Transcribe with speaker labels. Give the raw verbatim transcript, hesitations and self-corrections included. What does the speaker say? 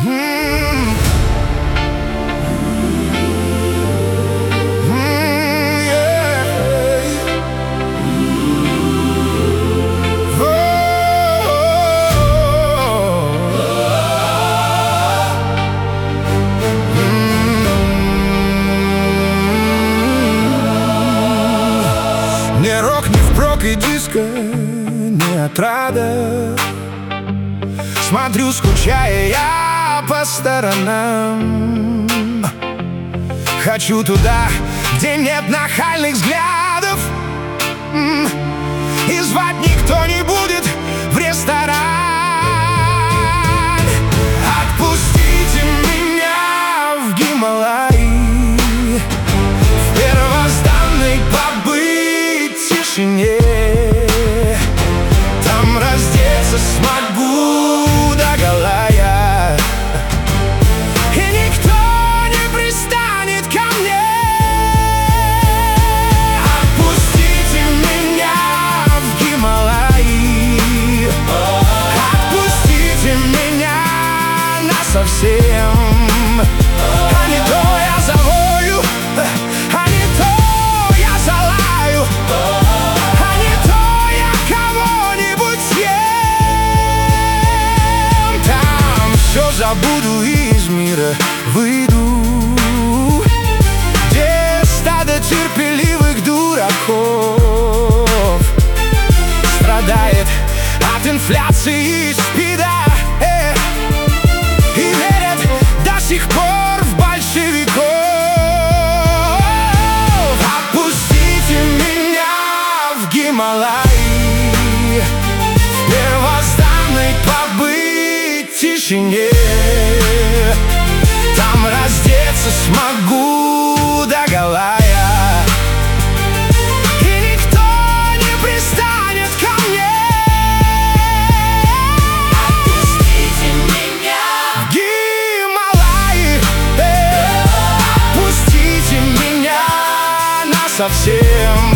Speaker 1: Не рок, не впрок и диско, не отрада. Смотрю, скучая я по сторонам. Хочу туда, где нет нахальных взглядов, и звать никто не будет в ресторан. Отпустите меня в Гималаи, в первозданной побыть тишине. Там раздеться смогу догола я, и никто не пристанет ко мне. Отпустите меня в Гималаи, отпустите меня насовсем. А не то я завою, а не то я залаю, а не то я кого-нибудь съем. Там все забуду и из мира выйду, где стадо терпеливых дураков страдает от инфляции и спида, э, и верят до сих пор в большевиков. Отпустите меня в Гималаи, в первозданной побыть тишине. Там раздеться смогу догола я, и никто не пристанет ко мне. Отпустите меня в Гималаи, э, отпустите меня насовсем.